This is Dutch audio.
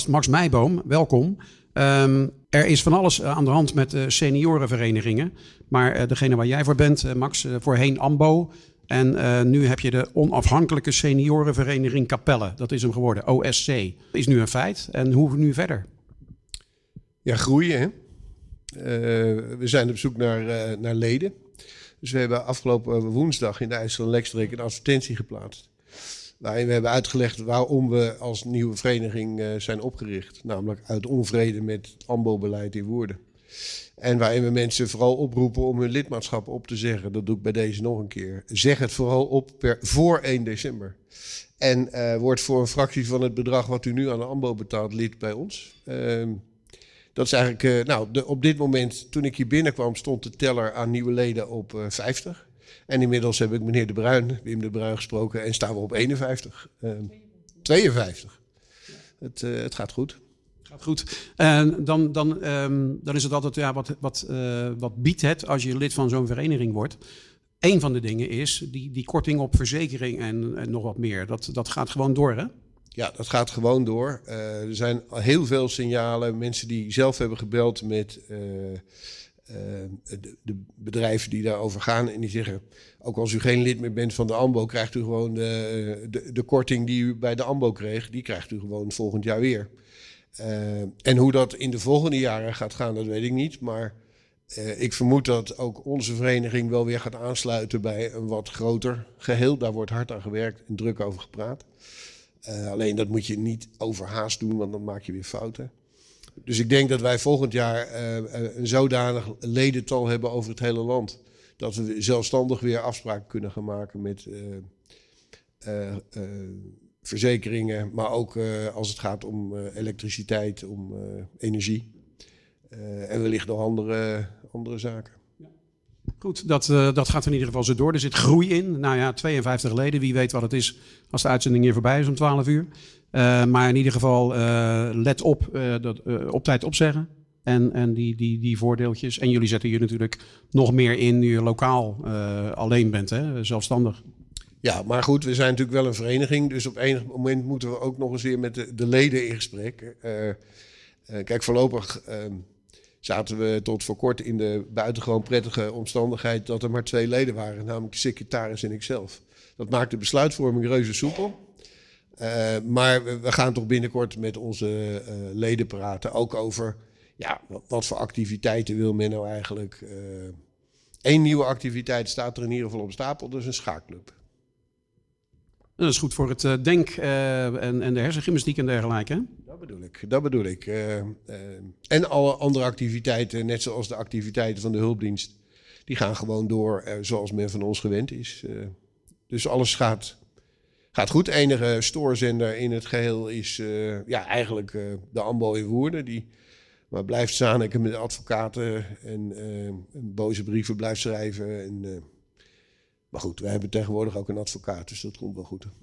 Max Meijboom, welkom. Er is van alles aan de hand met de seniorenverenigingen. Maar degene waar jij voor bent, Max, voorheen AMBO. En nu heb je de onafhankelijke seniorenvereniging Capelle. Dat is hem geworden, OSC. Dat is nu een feit. En hoe nu verder? Ja, groeien. Hè? We zijn op zoek naar leden. Dus we hebben afgelopen woensdag in de IJsseland-Lekstreek een advertentie geplaatst. Waarin we hebben uitgelegd waarom we als nieuwe vereniging zijn opgericht. Namelijk uit onvrede met het AMBO-beleid in Woerden. En waarin we mensen vooral oproepen om hun lidmaatschap op te zeggen. Dat doe ik bij deze nog een keer. Zeg het vooral op voor 1 december. En word voor een fractie van het bedrag wat u nu aan de AMBO betaalt lid bij ons. Dat is eigenlijk, op dit moment, toen ik hier binnenkwam, stond de teller aan nieuwe leden op 50. En inmiddels heb ik meneer Wim de Bruin gesproken en staan we op 51. 52. Het gaat goed. Gaat goed. Dan is het altijd, ja, wat biedt het als je lid van zo'n vereniging wordt? Eén van de dingen is die korting op verzekering en nog wat meer. Dat gaat gewoon door, hè? Ja, dat gaat gewoon door. Er zijn heel veel signalen. Mensen die zelf hebben gebeld met de bedrijven die daarover gaan. En die zeggen, ook als u geen lid meer bent van de AMBO, krijgt u gewoon de korting die u bij de AMBO kreeg. Die krijgt u gewoon volgend jaar weer. En hoe dat in de volgende jaren gaat gaan, dat weet ik niet. Maar ik vermoed dat ook onze vereniging wel weer gaat aansluiten bij een wat groter geheel. Daar wordt hard aan gewerkt en druk over gepraat. Alleen dat moet je niet overhaast doen, want dan maak je weer fouten. Dus ik denk dat wij volgend jaar een zodanig ledental hebben over het hele land. Dat we zelfstandig weer afspraken kunnen gaan maken met verzekeringen. Maar ook als het gaat om elektriciteit, om energie. En wellicht nog andere zaken. Goed, dat gaat in ieder geval zo door. Er zit groei in. Nou ja, 52 leden. Wie weet wat het is als de uitzending hier voorbij is om 12 uur. Maar in ieder geval let op, op tijd opzeggen. En die voordeeltjes. En jullie zetten hier natuurlijk nog meer in nu je lokaal alleen bent, hè? Zelfstandig. Ja, maar goed, we zijn natuurlijk wel een vereniging. Dus op enig moment moeten we ook nog eens weer met de leden in gesprek. Kijk, voorlopig zaten we tot voor kort in de buitengewoon prettige omstandigheid dat er maar 2 leden waren, namelijk de secretaris en ikzelf. Dat maakt de besluitvorming reuze soepel. Maar we gaan toch binnenkort met onze leden praten, ook over ja, wat voor activiteiten wil men nou eigenlijk. Eén nieuwe activiteit staat er in ieder geval op stapel, dat is een schaakclub. Dat is goed voor het denk- en de hersengymnastiek en dergelijke, hè? Dat bedoel ik. En alle andere activiteiten, net zoals de activiteiten van de hulpdienst, die gaan gewoon door zoals men van ons gewend is. Dus alles gaat goed. De enige stoorzender in het geheel is eigenlijk de AMBO in Woerden. Die maar blijft zaniken met de advocaten en boze brieven blijft schrijven. Maar goed, wij hebben tegenwoordig ook een advocaat, dus dat komt wel goed.